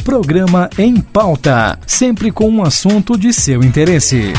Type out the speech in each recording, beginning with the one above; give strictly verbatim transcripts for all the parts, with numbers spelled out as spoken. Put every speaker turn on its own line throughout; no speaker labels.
Programa Em Pauta, sempre com um assunto de seu interesse.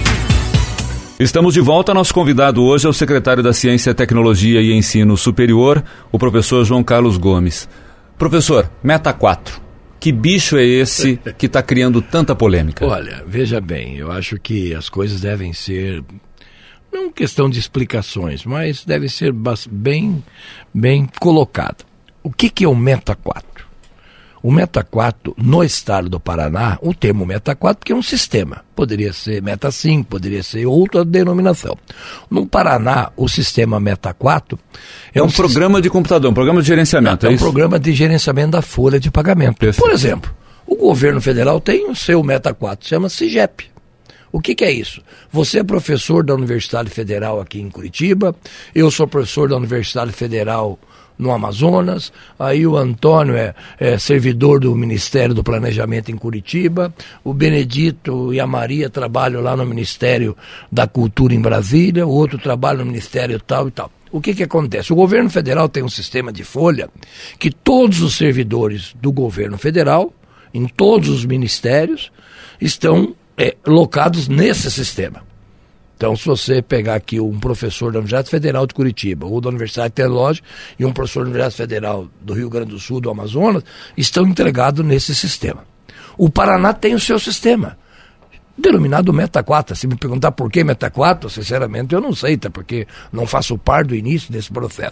Estamos de volta. Nosso convidado hoje é o secretário da Ciência, Tecnologia e Ensino Superior, o professor João Carlos Gomes. Professor, Meta quatro, que bicho é esse que está criando tanta polêmica?
Olha, veja bem, eu acho que as coisas devem ser, não questão de explicações, mas deve ser bem, bem colocado. O que, que é o Meta quatro? O Meta quatro, no estado do Paraná, o termo Meta quatro, que é um sistema. Poderia ser Meta cinco, poderia ser outra denominação. No Paraná, o sistema Meta quatro...
É um, um programa de computador, um programa de gerenciamento,
não,
é,
é um
isso?
programa de gerenciamento da folha de pagamento. Perfeito. Por exemplo, o governo federal tem o seu Meta quatro, chama CIGEP. O que, que é isso? Você é professor da Universidade Federal aqui em Curitiba, eu sou professor da Universidade Federal no Amazonas, aí o Antônio é, é servidor do Ministério do Planejamento em Curitiba, o Benedito e a Maria trabalham lá no Ministério da Cultura em Brasília, o outro trabalha no Ministério tal e tal. O que que acontece? O governo federal tem um sistema de folha que todos os servidores do governo federal, em todos os ministérios, estão é, locados nesse sistema. Então, se você pegar aqui um professor da Universidade Federal de Curitiba ou da Universidade Tecnológica e um professor da Universidade Federal do Rio Grande do Sul, do Amazonas, estão entregados nesse sistema. O Paraná tem o seu sistema, denominado Meta quatro. Se me perguntar por que Meta quatro, sinceramente eu não sei, tá? Porque não faço parte do início desse processo.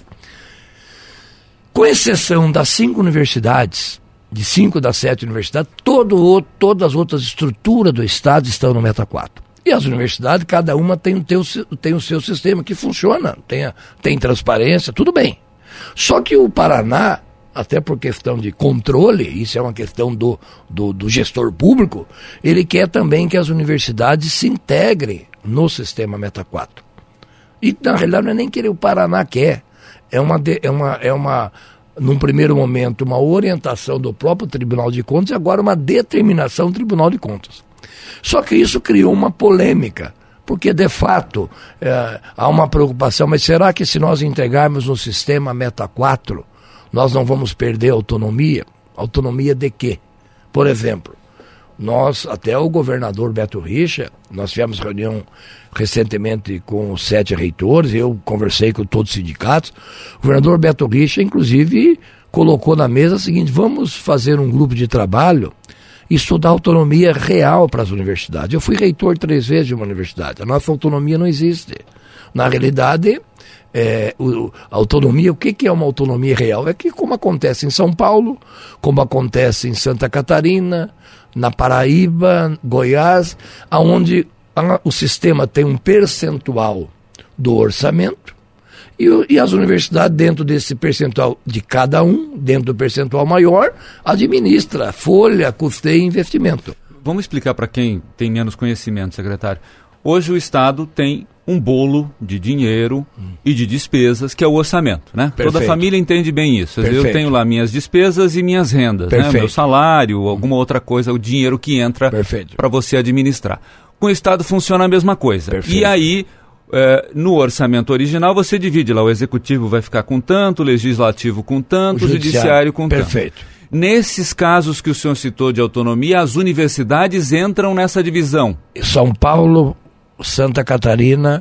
Com exceção das cinco universidades, de cinco das sete universidades, todo, todas as outras estruturas do Estado estão no Meta quatro. E as universidades, cada uma tem o, teu, tem o seu sistema que funciona, tem, a, tem transparência, tudo bem. Só que o Paraná, até por questão de controle, isso é uma questão do, do, do gestor público, ele quer também que as universidades se integrem no sistema Meta quatro. E, na realidade, não é nem que o Paraná quer, é uma, é uma, é uma, num primeiro momento, uma orientação do próprio Tribunal de Contas e agora uma determinação do Tribunal de Contas. Só que isso criou uma polêmica, porque de fato é, há uma preocupação, mas será que se nós entregarmos no sistema Meta quatro, nós não vamos perder autonomia? Autonomia de quê? Por exemplo, nós, até o governador Beto Richa, nós tivemos reunião recentemente com os sete reitores, eu conversei com todos os sindicatos, o governador Beto Richa, inclusive, colocou na mesa o seguinte: vamos fazer um grupo de trabalho e estudar autonomia real para as universidades. Eu fui reitor três vezes de uma universidade, a nossa autonomia não existe. Na realidade, é, o, a autonomia, o que, que é uma autonomia real? É que, como acontece em São Paulo, como acontece em Santa Catarina, na Paraíba, Goiás, onde a, o sistema tem um percentual do orçamento, E, e as universidades, dentro desse percentual de cada um, dentro do percentual maior, administra folha, custeio e investimento.
Vamos explicar para quem tem menos conhecimento, secretário. Hoje o Estado tem um bolo de dinheiro hum. e de despesas, que é o orçamento, né? Perfeito. Toda família entende bem isso. Eu tenho lá minhas despesas e minhas rendas, né? Meu salário, alguma outra coisa, o dinheiro que entra para você administrar. Com o Estado funciona a mesma coisa. Perfeito. E aí, É, no orçamento original você divide lá, o executivo vai ficar com tanto, o legislativo com tanto, o judiciário, judiciário com
Perfeito.
tanto. Nesses casos que o senhor citou de autonomia, as universidades entram nessa divisão?
São Paulo, Santa Catarina,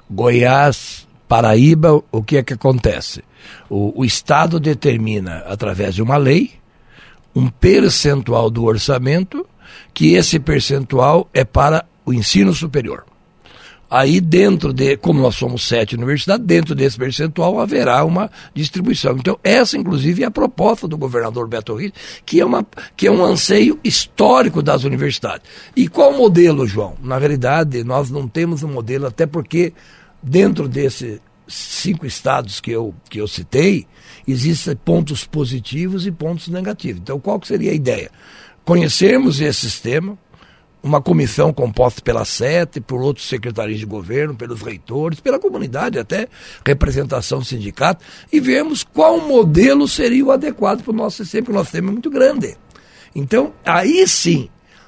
Goiás, Paraíba, o que é que acontece? O, o Estado determina, através de uma lei, um percentual do orçamento, que esse percentual é para o ensino superior. Aí dentro de, como nós somos sete universidades, dentro desse percentual haverá uma distribuição. Então essa inclusive é a proposta do governador Beto Richa, que é, uma, que é um anseio histórico das universidades. E qual o modelo, João? Na realidade nós não temos um modelo, até porque dentro desses cinco estados que eu, que eu citei, existem pontos positivos e pontos negativos. Então qual que seria a ideia? Conhecermos esse sistema, uma comissão composta pela sete, por outros secretarias de governo, pelos reitores, pela comunidade, até representação do sindicato, e vermos qual modelo seria o adequado para o nosso sistema, porque o nosso sistema é muito grande. Então, aí sim,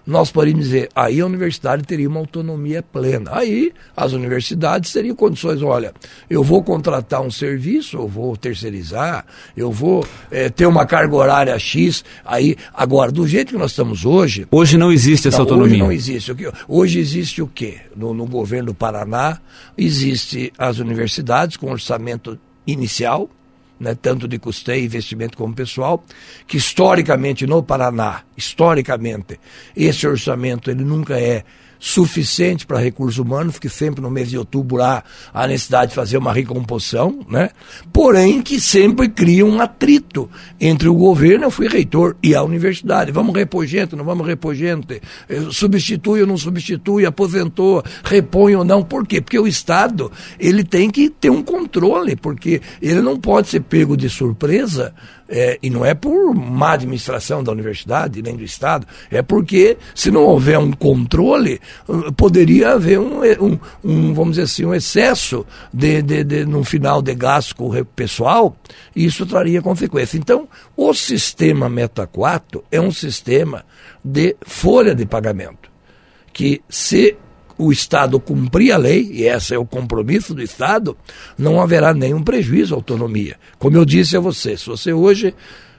nós poderíamos dizer, aí a universidade teria uma autonomia plena. Aí as universidades teriam condições, olha, eu vou contratar um serviço, eu vou terceirizar, eu vou é, ter uma carga horária X, aí, agora, do jeito que nós estamos hoje...
Hoje não existe essa
não,
autonomia.
Hoje não existe. Hoje existe o quê? No, no governo do Paraná, existe as universidades com orçamento inicial, né, tanto de custeio, investimento como pessoal, que historicamente no Paraná, historicamente, esse orçamento ele nunca é suficiente para recursos humanos, porque sempre no mês de outubro há a necessidade de fazer uma recomposição, né? Porém que sempre cria um atrito entre o governo, eu fui reitor, e a universidade. Vamos repor gente, não vamos repor gente, substitui ou não substitui, aposentou, repõe ou não. Por quê? Porque o Estado ele tem que ter um controle, porque ele não pode ser pego de surpresa. É, e não é por má administração da universidade, nem do Estado, é porque, se não houver um controle, poderia haver um, um, um vamos dizer assim, um excesso de, de, de, no final de gasto com o pessoal, e isso traria consequência. Então, o sistema Meta quatro é um sistema de folha de pagamento, que se o Estado cumprir a lei, e esse é o compromisso do Estado, não haverá nenhum prejuízo à autonomia. Como eu disse a você, se você hoje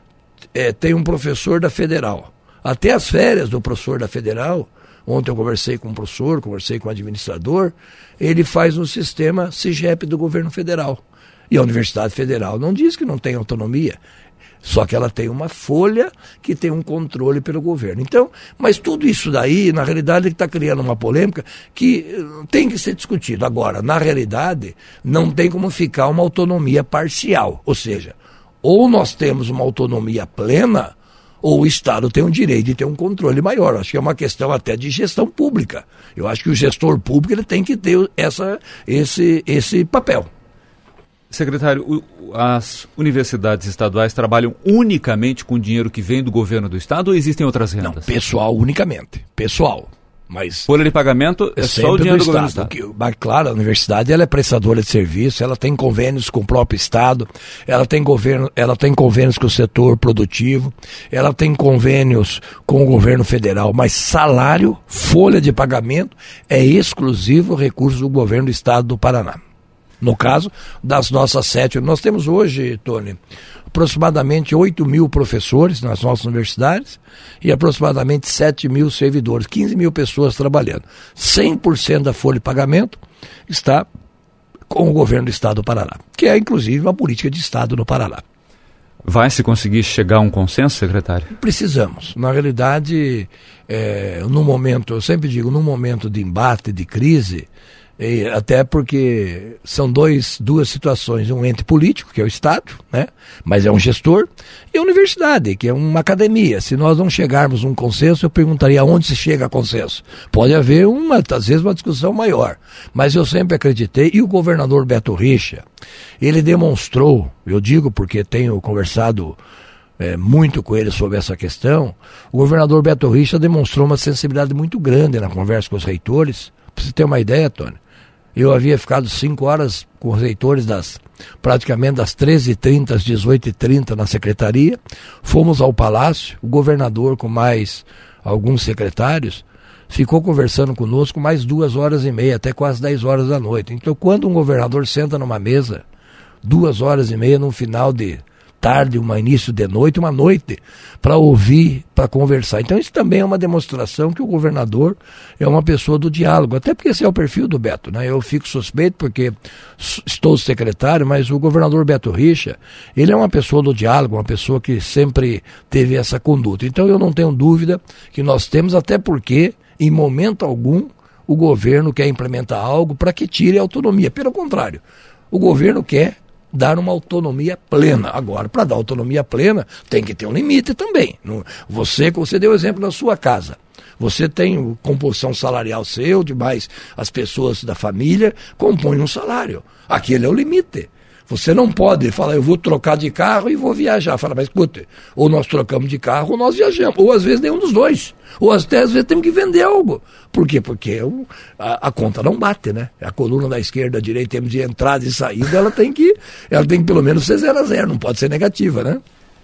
é, tem um professor da Federal, até as férias do professor da Federal, ontem eu conversei com um professor, conversei com um administrador, ele faz um sistema CIGEP do governo federal. E a Universidade Federal não diz que não tem autonomia, só que ela tem uma folha que tem um controle pelo governo. Então, mas tudo isso daí, na realidade, está criando uma polêmica que tem que ser discutida. Agora, na realidade, não tem como ficar uma autonomia parcial. Ou seja, ou nós temos uma autonomia plena, ou o Estado tem o direito de ter um controle maior. Acho que é uma questão até de gestão pública. Eu acho que o gestor público ele tem que ter essa, esse, esse papel.
Secretário, as universidades estaduais trabalham unicamente com dinheiro que vem do governo do Estado ou existem outras rendas?
Não, pessoal unicamente, pessoal. Mas
folha de pagamento é só o dinheiro do, do governo do Estado.
Que, mas, claro, a universidade ela é prestadora de serviço, ela tem convênios com o próprio Estado, ela tem, governo, ela tem convênios com o setor produtivo, ela tem convênios com o governo federal, mas salário, folha de pagamento é exclusivo recurso do governo do Estado do Paraná. No caso das nossas sete, nós temos hoje, Tony, aproximadamente oito mil professores nas nossas universidades e aproximadamente sete mil servidores, quinze mil pessoas trabalhando. cem por cento da folha de pagamento está com o governo do Estado do Paraná, que é inclusive uma política de Estado no Paraná.
Vai se conseguir chegar a um consenso, secretário?
Precisamos. Na realidade, é, no momento, eu sempre digo, num momento de embate, de crise, e até porque são dois, duas situações, um ente político, que é o Estado, né? Mas é um gestor, e a universidade, que é uma academia. Se nós não chegarmos a um consenso, eu perguntaria aonde se chega a consenso. Pode haver, uma, às vezes, uma discussão maior. Mas eu sempre acreditei, e o governador Beto Richa, ele demonstrou, eu digo porque tenho conversado é, muito com ele sobre essa questão, o governador Beto Richa demonstrou uma sensibilidade muito grande na conversa com os reitores. Para você ter uma ideia, Tony, eu havia ficado cinco horas com os reitores das, praticamente das treze e trinta às dezoito e trinta na secretaria, fomos ao palácio, o governador com mais alguns secretários, ficou conversando conosco mais duas horas e meia, até quase dez horas da noite. Então, quando um governador senta numa mesa, duas horas e meia no final de tarde, um início de noite, uma noite, para ouvir, para conversar. Então isso também é uma demonstração que o governador é uma pessoa do diálogo, até porque esse é o perfil do Beto, né? Eu fico suspeito porque estou secretário, mas o governador Beto Richa, ele é uma pessoa do diálogo, uma pessoa que sempre teve essa conduta. Então eu não tenho dúvida que nós temos, até porque, em momento algum, o governo quer implementar algo para que tire a autonomia. Pelo contrário, o governo quer dar uma autonomia plena. Agora, para dar autonomia plena, tem que ter um limite também. Você, você deu o exemplo da sua casa. Você tem composição salarial seu, demais as pessoas da família compõem um salário. Aquele é o limite. Você não pode falar, eu vou trocar de carro e vou viajar. Fala, mas escuta, ou nós trocamos de carro ou nós viajamos. Ou às vezes nenhum dos dois. Ou até às vezes temos que vender algo. Por quê? Porque o, a, a conta não bate, né? A coluna da esquerda, da direita, em termos de entrada e saída, ela tem que, ela tem que pelo menos ser zero a zero, não pode ser negativa, né?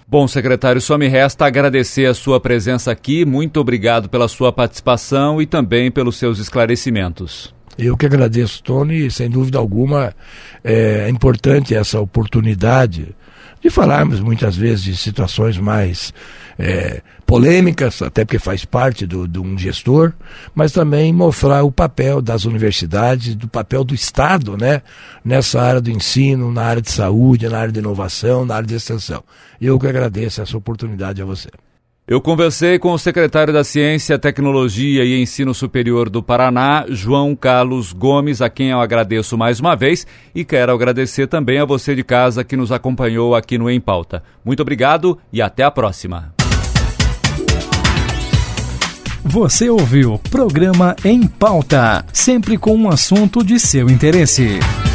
Bom, secretário, só me resta agradecer a sua presença aqui. Muito obrigado pela sua participação e também pelos seus esclarecimentos.
Eu que agradeço, Tony, sem dúvida alguma é importante essa oportunidade de falarmos muitas vezes de situações mais é, polêmicas, até porque faz parte do, de um gestor, mas também mostrar o papel das universidades, do papel do Estado, né, nessa área do ensino, na área de saúde, na área de inovação, na área de extensão. Eu que agradeço essa oportunidade a você.
Eu conversei com o secretário da Ciência, Tecnologia e Ensino Superior do Paraná, João Carlos Gomes, a quem eu agradeço mais uma vez e quero agradecer também a você de casa que nos acompanhou aqui no Em Pauta. Muito obrigado e até a próxima.
Você ouviu o programa Em Pauta, sempre com um assunto de seu interesse.